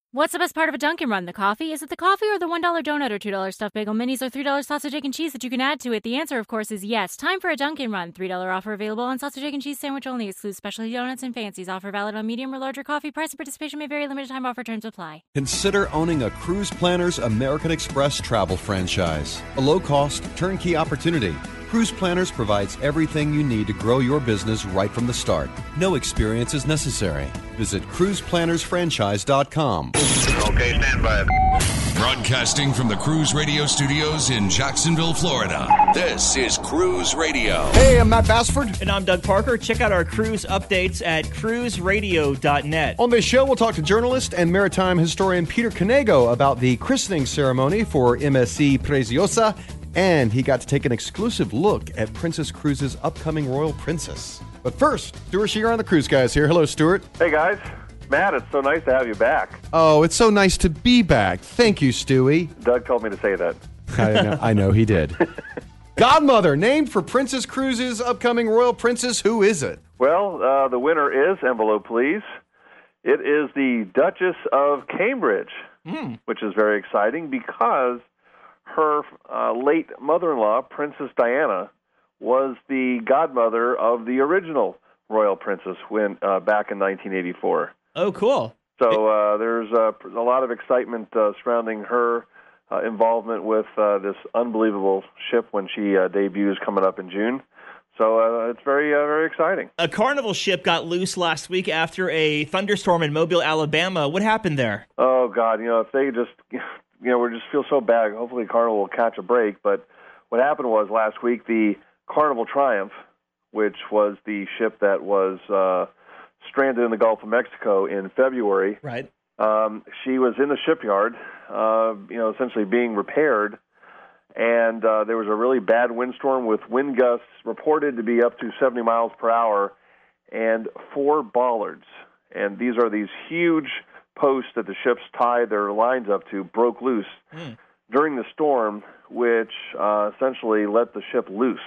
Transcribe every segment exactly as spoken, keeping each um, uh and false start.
What's the best part of a Dunkin' Run? The coffee? Is it the coffee or the one dollar donut or two dollar stuffed bagel minis or three dollar sausage, egg, and cheese that you can add to it? The answer, of course, is yes. Time for a Dunkin' Run. three dollar offer available on sausage, egg, and cheese sandwich only. Excludes specialty donuts and fancies. Offer valid on medium or larger coffee. Price and participation may vary. Limited time offer. Terms apply. Consider owning a Cruise Planners American Express travel franchise. A low-cost, turnkey opportunity. Cruise Planners provides everything you need to grow your business right from the start. No experience is necessary. Visit cruise planners franchise dot com. Okay, stand by. Broadcasting from the Cruise Radio studios in Jacksonville, Florida. This is Cruise Radio. Hey, I'm Matt Bassford. And I'm Doug Parker. Check out our cruise updates at cruise radio dot net. On this show, we'll talk to journalist and maritime historian Peter Canego about the christening ceremony for M S C Preciosa. And he got to take an exclusive look at Princess Cruises' upcoming Royal Princess. But first, Stuart Shear on the Cruise Guys here. Hello, Stuart. Hey, guys. Matt, it's so nice to have you back. Oh, it's so nice to be back. Thank you, Stewie. Doug told me to say that. I know, I know he did. Godmother, named for Princess Cruises' upcoming Royal Princess. Who is it? Well, uh, the winner is, envelope please, it is the Duchess of Cambridge, mm. which is very exciting because her uh, late mother-in-law, Princess Diana, was the godmother of the original royal princess when uh, back in nineteen eighty-four. Oh, cool. So uh, there's uh, a lot of excitement uh, surrounding her uh, involvement with uh, this unbelievable ship when she uh, debuts coming up in June. So uh, it's very, uh, very exciting. A Carnival ship got loose last week after a thunderstorm in Mobile, Alabama. What happened there? Oh, God. You know, if they just... You know, we just feel so bad. Hopefully Carnival will catch a break. But what happened was last week the Carnival Triumph, which was the ship that was uh, stranded in the Gulf of Mexico in February. Right. Um, she was in the shipyard, uh, you know, essentially being repaired. And uh, there was a really bad windstorm with wind gusts reported to be up to seventy miles per hour and four bollards. And these are these huge posts that the ships tie their lines up to broke loose mm. during the storm, which uh, essentially let the ship loose.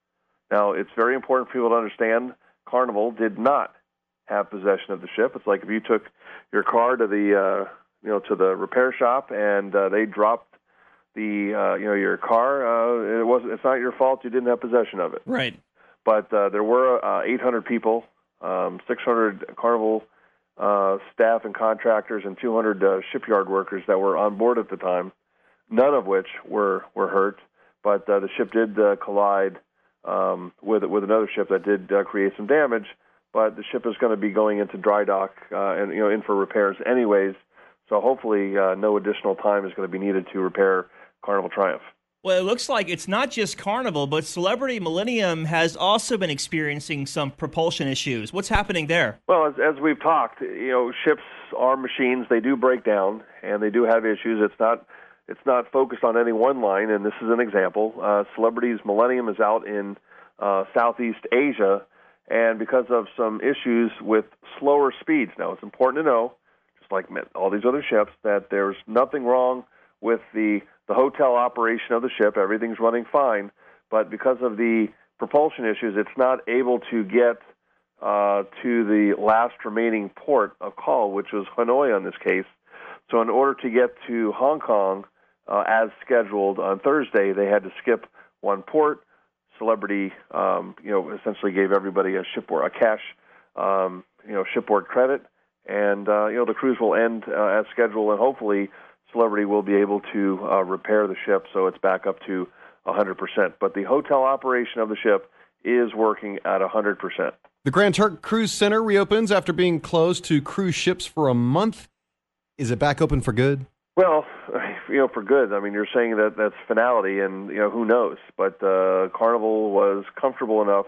Now, it's very important for people to understand Carnival did not have possession of the ship. It's like if you took your car to the uh, you know to the repair shop and uh, they dropped the uh, you know your car. Uh, it wasn't. It's not your fault. You didn't have possession of it. Right. But uh, there were uh, eight hundred people, um, six hundred Carnival Uh, staff and contractors, and two hundred uh, shipyard workers that were on board at the time, none of which were, were hurt. But uh, the ship did uh, collide um, with with another ship that did uh, create some damage. But the ship is going to be going into dry dock uh, and you know in for repairs anyways. So hopefully uh, no additional time is going to be needed to repair Carnival Triumph. Well, it looks like it's not just Carnival, but Celebrity Millennium has also been experiencing some propulsion issues. What's happening there? Well, as, as we've talked, you know, ships are machines. They do break down, and they do have issues. It's not it's not focused on any one line, and this is an example. Uh, Celebrity's Millennium is out in uh, Southeast Asia, and because of some issues with slower speeds. Now, it's important to know, just like all these other ships, that there's nothing wrong with the the hotel operation of the ship. Everything's running fine, but because of the propulsion issues, it's not able to get uh, to the last remaining port of call, which was Hanoi in this case. So in order to get to Hong Kong uh, as scheduled on Thursday, they had to skip one port. Celebrity, um, you know, essentially gave everybody a shipboard, a cash, um, you know, shipboard credit, and uh, you know the cruise will end uh, as scheduled, and hopefully Celebrity will be able to uh, repair the ship so it's back up to one hundred percent. But the hotel operation of the ship is working at one hundred percent. The Grand Turk Cruise Center reopens after being closed to cruise ships for a month. Is it back open for good? Well, you know, for good. I mean, you're saying that that's finality, and, you know, who knows? But uh, Carnival was comfortable enough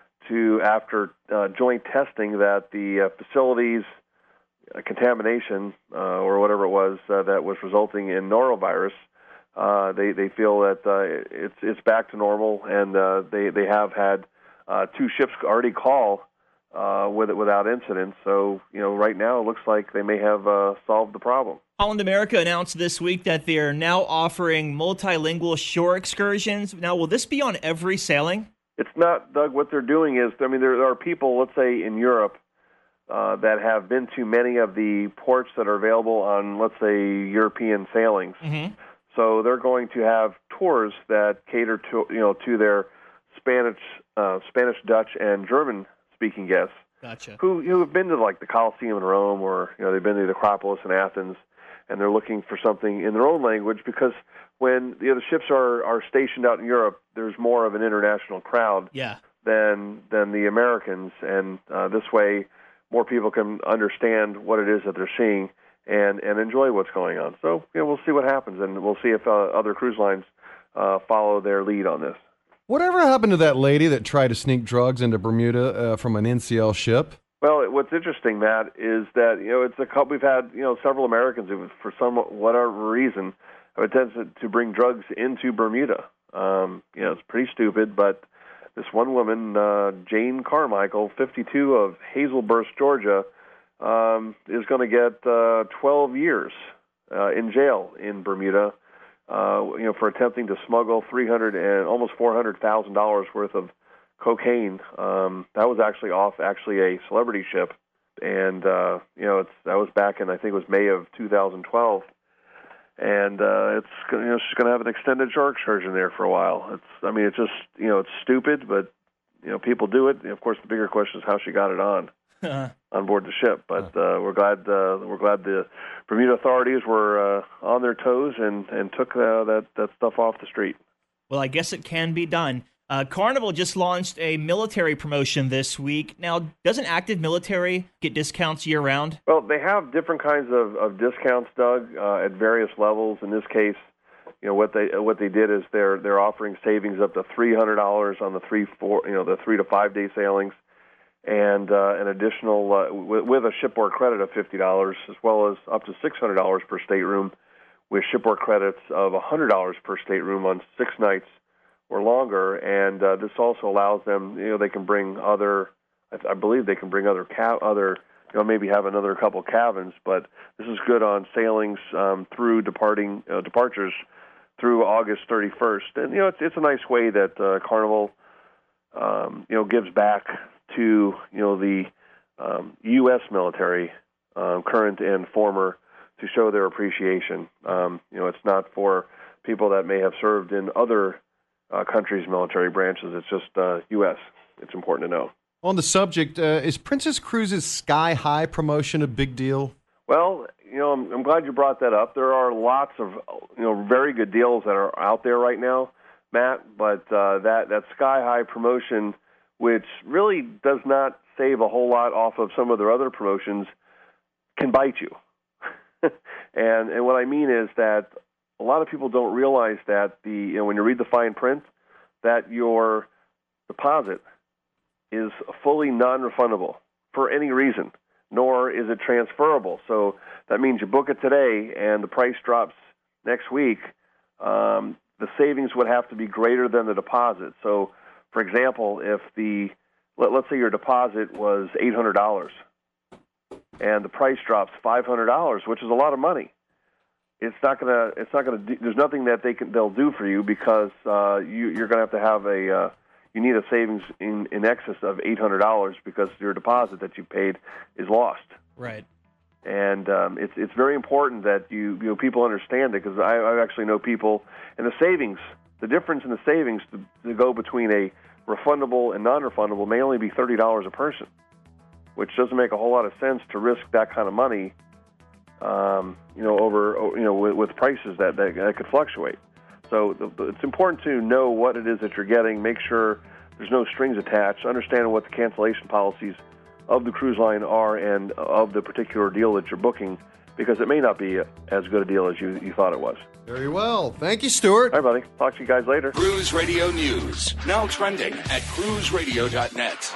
to, after uh, joint testing, that the uh, facilities uh, contamination uh, or whatever it was uh, that was resulting in norovirus, uh, they they feel that uh, it's it's back to normal, and uh, they they have had uh, two ships already call uh, with it without incident. So you know, right now it looks like they may have uh, solved the problem. Holland America announced this week that they're now offering multilingual shore excursions. Now, will this be on every sailing? It's not, Doug. What they're doing is, I mean, there are people, let's say in Europe, uh, that have been to many of the ports that are available on, let's say, European sailings. Mm-hmm. So they're going to have tours that cater to you know to their Spanish, uh, Spanish, Dutch, and German-speaking guests. Gotcha. Who who have been to like the Colosseum in Rome, or you know they've been to the Acropolis in Athens, and they're looking for something in their own language, because when you know, the ships are, are stationed out in Europe, there's more of an international crowd Yeah. than than the Americans, and uh, this way more people can understand what it is that they're seeing and, and enjoy what's going on. So you know, we'll see what happens, and we'll see if uh, other cruise lines uh, follow their lead on this. Whatever happened to that lady that tried to sneak drugs into Bermuda uh, from an N C L ship? Well, what's interesting, Matt, is that you know it's a couple. We've had you know several Americans who, for some whatever reason, have attempted to bring drugs into Bermuda. Um, you know, it's pretty stupid, but this one woman, uh, Jane Carmichael, fifty-two, of Hazelburst, Georgia, um, is going to get uh, twelve years uh, in jail in Bermuda. Uh, you know, for attempting to smuggle three hundred and almost four hundred thousand dollars worth of cocaine. Um, that was actually off actually a Celebrity ship, and uh, you know, it's that was back in I think it was May of two thousand twelve, and uh, it's you know she's going to have an extended shark excursion there for a while. It's I mean it's just you know it's stupid, but you know people do it. And of course, the bigger question is how she got it on. on board the ship, but uh, we're glad uh, we're glad the Bermuda authorities were uh, on their toes and and took uh, that that stuff off the street. Well, I guess it can be done. Uh, Carnival just launched a military promotion this week. Now, doesn't active military get discounts year round? Well, they have different kinds of, of discounts, Doug, uh, at various levels. In this case, you know what they what they did is they're they're offering savings up to three hundred dollars on the three four you know the three to five day sailings. And uh, an additional, uh, w- with a shipboard credit of fifty dollars, as well as up to six hundred dollars per stateroom, with shipboard credits of one hundred dollars per stateroom on six nights or longer. And uh, this also allows them, you know, they can bring other, I, I believe they can bring other, ca- other, you know, maybe have another couple cabins. But this is good on sailings um, through departing uh, departures through August thirty-first. And you know, it's it's a nice way that uh, Carnival, um, you know, gives back to you know the um, U S military, um, current and former, to show their appreciation. Um, you know, it's not for people that may have served in other uh, countries' military branches. It's just uh, U S. It's important to know. On the subject, uh, is Princess Cruises Sky High promotion a big deal? Well, you know, I'm, I'm glad you brought that up. There are lots of you know very good deals that are out there right now, Matt. But uh, that that Sky High promotion, which really does not save a whole lot off of some of their other promotions, can bite you. and and what I mean is that a lot of people don't realize that the you know when you read the fine print, that your deposit is fully non-refundable for any reason, nor is it transferable. So that means you book it today and the price drops next week. Um, the savings would have to be greater than the deposit. So, for example, if the let, let's say your deposit was eight hundred dollars and the price drops five hundred dollars, which is a lot of money, it's not gonna it's not gonna there's nothing that they can they'll do for you, because uh, you, you're gonna have to have a uh, you need a savings in, in excess of eight hundred dollars, because your deposit that you paid is lost. Right. And um, it's it's very important that you you know people understand it, because I, I actually know people, and the savings, the difference in the savings to, to go between a refundable and non-refundable may only be thirty dollars a person, which doesn't make a whole lot of sense to risk that kind of money, um, you know, over you know with, with prices that, that that could fluctuate. So the, it's important to know what it is that you're getting. Make sure there's no strings attached. Understand what the cancellation policies of the cruise line are and of the particular deal that you're booking, because it may not be as good a deal as you, you thought it was. Very well. Thank you, Stuart. All right, buddy. Talk to you guys later. Cruise Radio News, now trending at cruise radio dot net.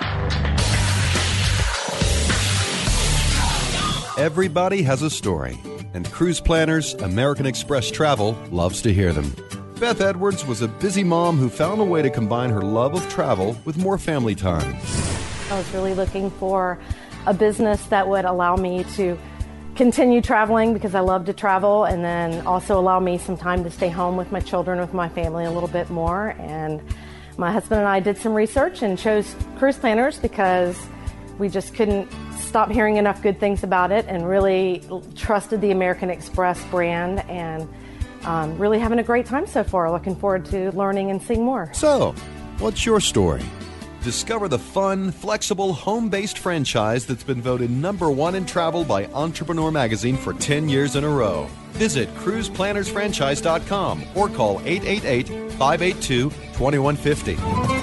Everybody has a story, and Cruise Planners American Express Travel loves to hear them. Beth Edwards was a busy mom who found a way to combine her love of travel with more family time. I was really looking for a business that would allow me to continue traveling, because I love to travel, and then also allow me some time to stay home with my children, with my family a little bit more. And my husband and I did some research and chose Cruise Planners because we just couldn't stopped hearing enough good things about it and really trusted the American Express brand, and um, really having a great time so far. Looking forward to learning and seeing more. So, what's your story? Discover the fun, flexible, home-based franchise that's been voted number one in travel by Entrepreneur Magazine for ten years in a row. Visit cruise planners franchise dot com or call eight eight eight, five eight two, two one five zero.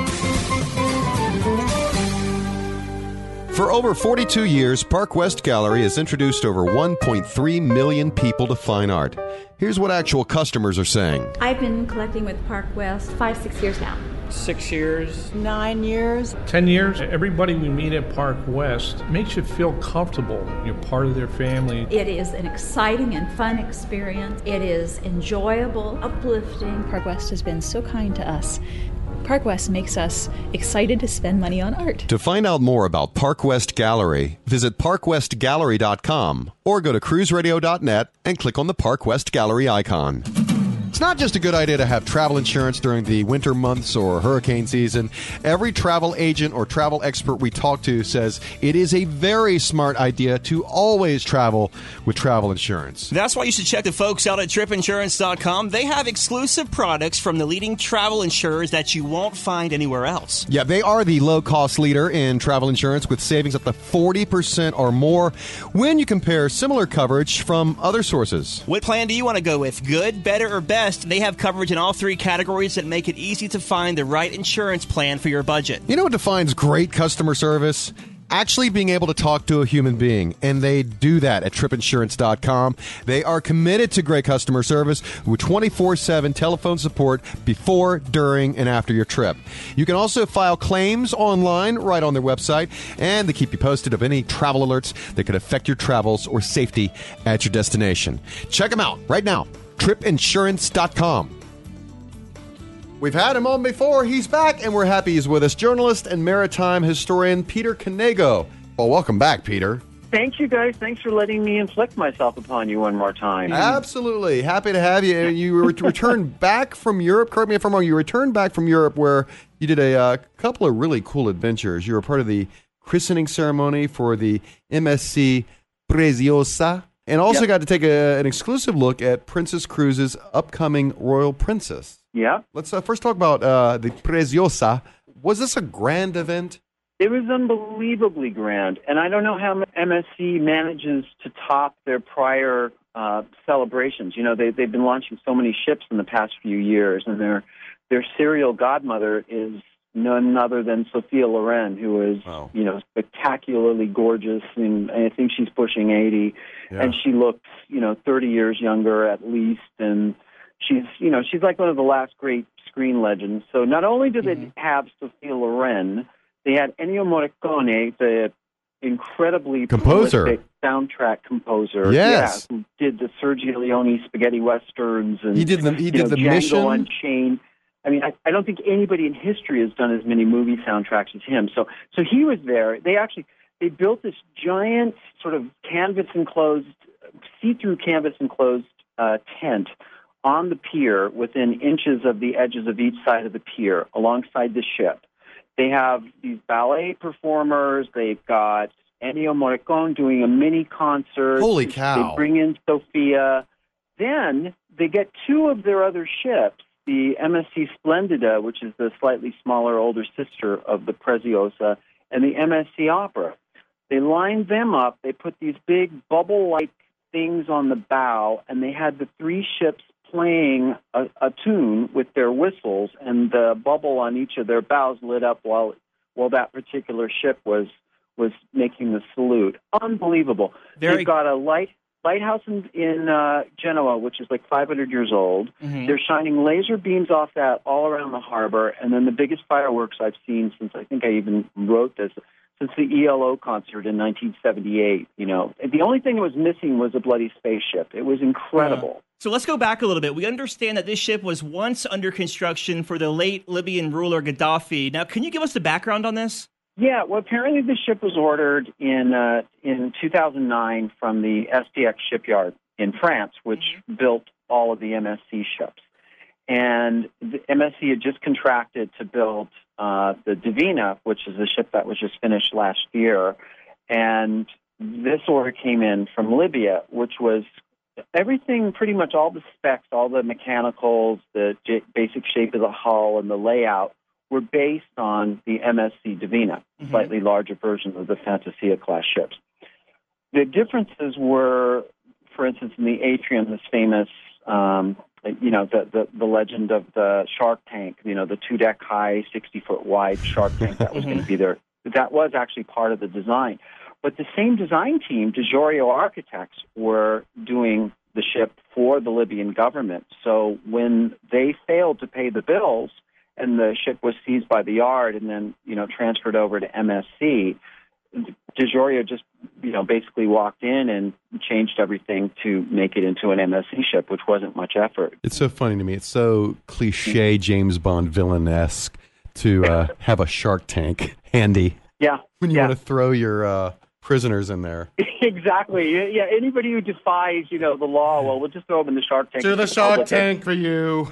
For over forty-two years, Park West Gallery has introduced over one point three million people to fine art. Here's what actual customers are saying. I've been collecting with Park West five, six years now. Six years. Nine years. Ten years. Everybody we meet at Park West makes you feel comfortable. You're part of their family. It is an exciting and fun experience. It is enjoyable, uplifting. Park West has been so kind to us. Park West makes us excited to spend money on art. To find out more about Park West Gallery, visit park west gallery dot com or go to cruise radio dot net and click on the Park West Gallery icon. It's not just a good idea to have travel insurance during the winter months or hurricane season. Every travel agent or travel expert we talk to says it is a very smart idea to always travel with travel insurance. That's why you should check the folks out at trip insurance dot com. They have exclusive products from the leading travel insurers that you won't find anywhere else. Yeah, they are the low-cost leader in travel insurance with savings up to forty percent or more when you compare similar coverage from other sources. What plan do you want to go with? Good, better, or best? They have coverage in all three categories that make it easy to find the right insurance plan for your budget. You know what defines great customer service? Actually being able to talk to a human being, and they do that at trip insurance dot com. They are committed to great customer service with twenty-four seven telephone support before, during, and after your trip. You can also file claims online right on their website, and they keep you posted of any travel alerts that could affect your travels or safety at your destination. Check them out right now, trip insurance dot com. We've had him on before. He's back, and we're happy he's with us. Journalist and maritime historian Peter Canego. Well, welcome back, Peter. Thank you, guys. Thanks for letting me inflict myself upon you one more time. Absolutely. Happy to have you. You re- returned back from Europe. Correct me if I'm wrong. You returned back from Europe where you did a uh, couple of really cool adventures. You were part of the christening ceremony for the M S C Preziosa, and also yep. got to take a, an exclusive look at Princess Cruises' upcoming Royal Princess. Yeah. Let's uh, first talk about uh, the Preziosa. Was this a grand event? It was unbelievably grand, and I don't know how M S C manages to top their prior uh, celebrations. You know, they, they've been launching so many ships in the past few years, and their their serial godmother is none other than Sophia Loren, who is, wow. you know, spectacularly gorgeous, and I think she's pushing eighty, yeah. and she looks, you know, thirty years younger at least, and she's, you know, she's like one of the last great screen legends. So not only did mm-hmm. they have Sophia Loren, they had Ennio Morricone, the incredibly composer, prolific soundtrack composer, yes, yeah, who did the Sergio Leone spaghetti westerns, and he did the he did know, the Django Mission Unchained. I mean, I, I don't think anybody in history has done as many movie soundtracks as him. So, so he was there. They actually they built this giant sort of canvas enclosed, see-through canvas enclosed uh, tent on the pier within inches of the edges of each side of the pier alongside the ship. They have these ballet performers. They've got Ennio Morricone doing a mini concert. Holy cow. They bring in Sophia. Then they get two of their other ships, the M S C Splendida, which is the slightly smaller older sister of the Preziosa, and the M S C Opera. They lined them up. They put these big bubble-like things on the bow, and they had the three ships playing a, a tune with their whistles, and the bubble on each of their bows lit up while while that particular ship was was making the salute. Unbelievable. Very... They've got a light lighthouse in, in uh, Genoa, which is like five hundred years old. Mm-hmm. They're shining laser beams off that all around the harbor, and then the biggest fireworks I've seen since I think I even wrote this, since the E L O concert in nineteen seventy-eight. You know, the only thing that was missing was a bloody spaceship. It was incredible. Uh, so let's go back a little bit. We understand that this ship was once under construction for the late Libyan ruler Gaddafi. Now, can you give us the background on this? Yeah, well, apparently the ship was ordered in uh, in two thousand nine from the S T X shipyard in France, which mm-hmm. built all of the M S C ships. And the M S C had just contracted to build uh, the Divina, which is the ship that was just finished last year. And this order came in from Libya, which was everything, pretty much all the specs, all the mechanicals, the j- basic shape of the hull and the layout were based on the M S C Divina, mm-hmm. slightly larger version of the Fantasia-class ships. The differences were, for instance, in the atrium, this famous, um, you know, the, the, the legend of the shark tank, you know, the two-deck high, sixty-foot wide shark tank that was going to be there. That was actually part of the design. But the same design team, DeGiorio Architects, were doing the ship for the Libyan government. So when they failed to pay the bills and the ship was seized by the yard and then, you know, transferred over to M S C, DeGiorio just, you know, basically walked in and changed everything to make it into an M S C ship, which wasn't much effort. It's so funny to me. It's so cliche James Bond villain-esque to uh, have a shark tank handy. Yeah. When you yeah. want to throw your uh, prisoners in there. Exactly. Yeah, anybody who defies, you know, the law, well, we'll just throw them in the shark tank. To the shark tank for you.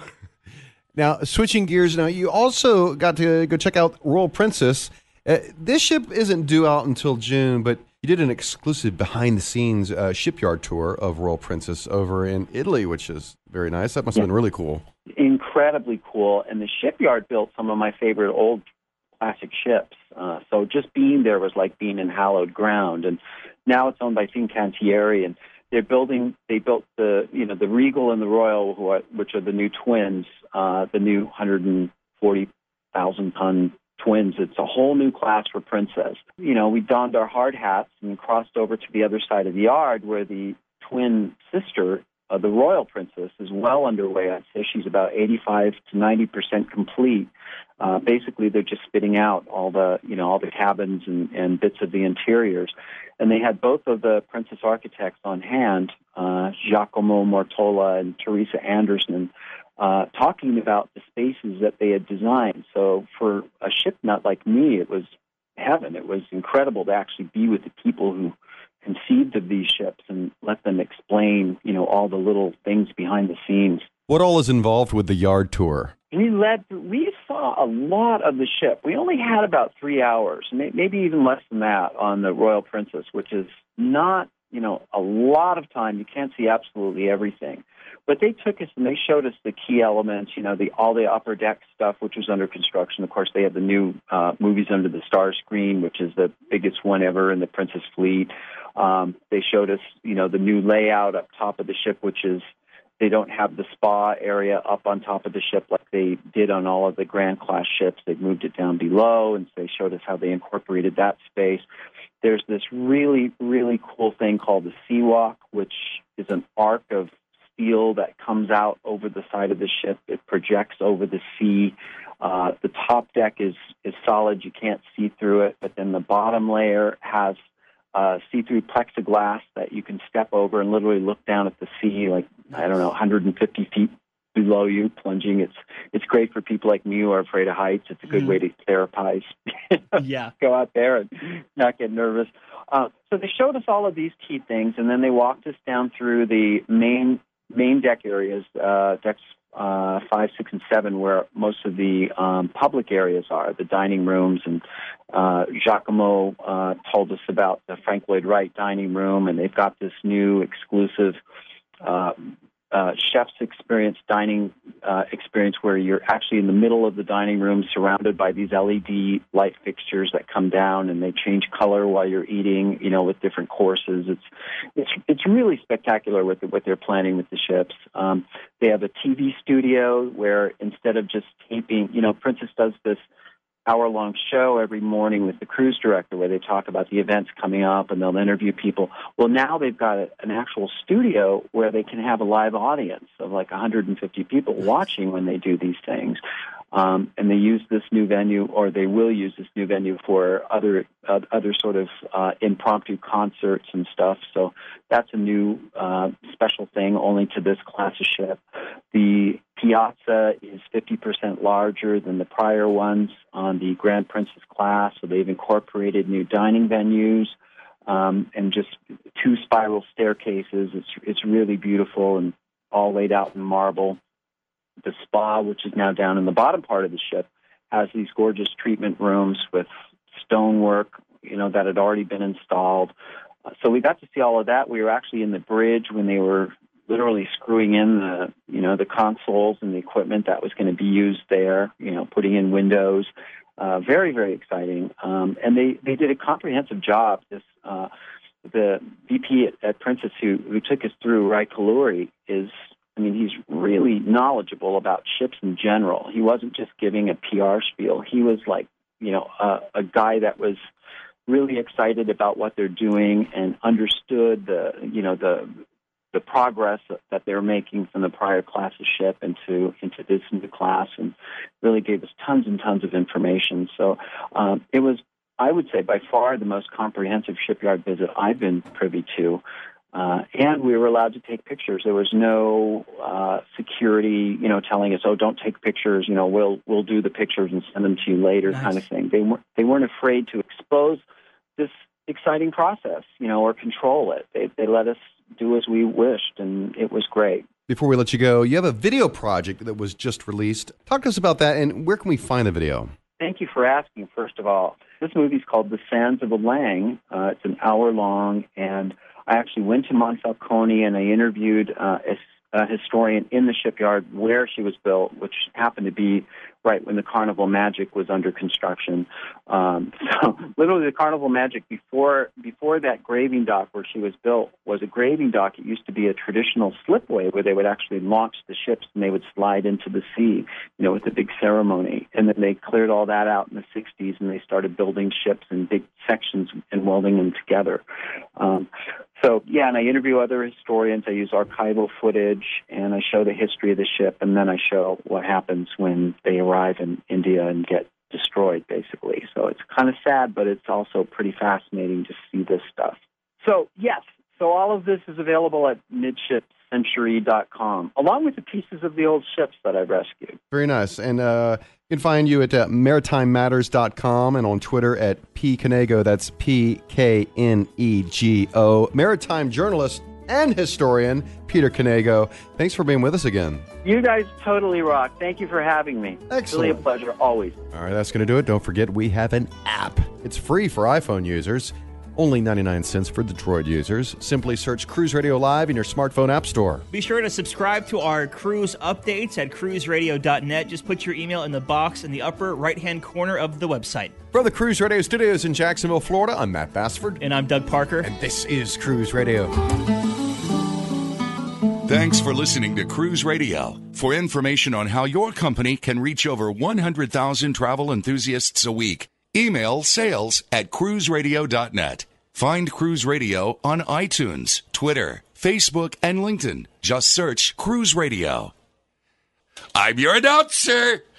Now, switching gears, now you also got to go check out Royal Princess. Uh, this ship isn't due out until June, but you did an exclusive behind-the-scenes uh, shipyard tour of Royal Princess over in Italy, which is very nice. That must have yeah. been really cool. Incredibly cool. And the shipyard built some of my favorite old classic ships. Uh, so just being there was like being in hallowed ground. And now it's owned by Fincantieri, and they're building. They built the you know the Regal and the Royal, who are, which are the new twins, uh, the new one hundred forty thousand ton twins. It's a whole new class for Princess. You know, we donned our hard hats and crossed over to the other side of the yard, where the twin sister, uh, the Royal Princess, is well underway. I'd say she's about eighty-five to ninety percent complete. Uh, basically, they're just spitting out all the, you know, all the cabins and, and bits of the interiors. And they had both of the Princess architects on hand, uh, Giacomo Mortola and Teresa Anderson, uh, talking about the spaces that they had designed. So for a ship nut like me, it was heaven. It was incredible to actually be with the people who conceived of these ships and let them explain, you know, all the little things behind the scenes. What all is involved with the yard tour? We led. We saw a lot of the ship. We only had about three hours, maybe even less than that, on the Royal Princess, which is not, you know, a lot of time. You can't see absolutely everything. But they took us and they showed us the key elements, you know, the all the upper deck stuff, which was under construction. Of course, they had the new uh, Movies Under the Stars screen, which is the biggest one ever in the Princess fleet. Um, they showed us, you know, the new layout up top of the ship, which is they don't have the spa area up on top of the ship like they did on all of the Grand Class ships. They've moved it down below, and so they showed us how they incorporated that space. There's this really, really cool thing called the Sea Walk, which is an arc of steel that comes out over the side of the ship. It projects over the sea. Uh, the top deck is, is solid. You can't see through it, but then the bottom layer has uh, see-through plexiglass that you can step over and literally look down at the sea, like, I don't know, one hundred fifty feet below you, plunging. It's it's great for people like me who are afraid of heights. It's a good mm. way to therapize. Yeah. Go out there and not get nervous. Uh, so they showed us all of these key things, and then they walked us down through the main main deck areas, uh, decks uh, five, six, and seven, where most of the um, public areas are, the dining rooms. And uh, Giacomo uh, told us about the Frank Lloyd Wright dining room, and they've got this new exclusive uh, uh, chef's experience, dining uh, experience, where you're actually in the middle of the dining room surrounded by these L E D light fixtures that come down and they change color while you're eating, you know, with different courses. It's it's it's really spectacular with what they're planning with the ships. Um, they have a T V studio where instead of just taping, you know, Princess does this hour-long show every morning with the cruise director where they talk about the events coming up and they'll interview people. Well, now they've got a, an actual studio where they can have a live audience of like one hundred fifty people watching when they do these things. Um, and they use this new venue, or they will use this new venue for other uh, other sort of uh, impromptu concerts and stuff. So that's a new uh, special thing only to this class of ship. The piazza is fifty percent larger than the prior ones on the Grand Princess class, so they've incorporated new dining venues um, and just two spiral staircases. It's it's really beautiful and all laid out in marble. The spa, which is now down in the bottom part of the ship, has these gorgeous treatment rooms with stonework, you know, that had already been installed. so we got to see all of that. We were actually in the bridge when they were literally screwing in the, you know, the consoles and the equipment that was going to be used there, you know, putting in windows. Uh, very, very exciting. Um, and they, they did a comprehensive job. This, uh, the V P at, at Princess who, who took us through, Rai Kaluri, is, I mean, he's really knowledgeable about ships in general. He wasn't just giving a P R spiel. He was like, you know, uh, a guy that was really excited about what they're doing and understood the, you know, the the progress that they're making from the prior class of ship into into this new class, and really gave us tons and tons of information. So um, it was, I would say, by far the most comprehensive shipyard visit I've been privy to. Uh, and we were allowed to take pictures. There was no uh, security, you know, telling us, "Oh, don't take pictures. You know, we'll we'll do the pictures and send them to you later," nice. Kind of thing. They weren't they weren't afraid to expose this exciting process, you know, or control it. They they let us do as we wished, and it was great. Before we let you go, you have a video project that was just released. Talk to us about that, and where can we find the video? Thank you for asking, first of all. This movie is called The Sands of Alang. Uh, it's an hour long, and I actually went to Monfalcone, and I interviewed uh, a, a historian in the shipyard where she was built, which happened to be right when the Carnival Magic was under construction. Um, so literally the Carnival Magic, before before that graving dock where she was built, was a graving dock. It used to be a traditional slipway where they would actually launch the ships and they would slide into the sea, you know, with a big ceremony. And then they cleared all that out in the sixties, and they started building ships in big sections and welding them together. Um, So, yeah, and I interview other historians. I use archival footage, and I show the history of the ship, and then I show what happens when they arrive in India and get destroyed, basically. So it's kind of sad, but it's also pretty fascinating to see this stuff. So, yes, so all of this is available at midship century dot com, along with the pieces of the old ships that I've rescued. Very nice. And uh, you can find you at uh, maritime matters dot com and on Twitter at P Knego. That's P K N E G O. Maritime journalist and historian Peter Knego. Thanks for being with us again. You guys totally rock. Thank you for having me. Excellent. It's really a pleasure, always. All right, that's going to do it. Don't forget, we have an app. It's free for iPhone users. Only ninety-nine cents for Droid users. Simply search Cruise Radio Live in your smartphone app store. Be sure to subscribe to our cruise updates at cruise radio dot net. Just put your email in the box in the upper right-hand corner of the website. From the Cruise Radio Studios in Jacksonville, Florida, I'm Matt Bassford. And I'm Doug Parker. And this is Cruise Radio. Thanks for listening to Cruise Radio. For information on how your company can reach over one hundred thousand travel enthusiasts a week, email sales at cruise radio dot net. Find Cruise Radio on iTunes, Twitter, Facebook, and LinkedIn. Just search Cruise Radio. I'm your announcer,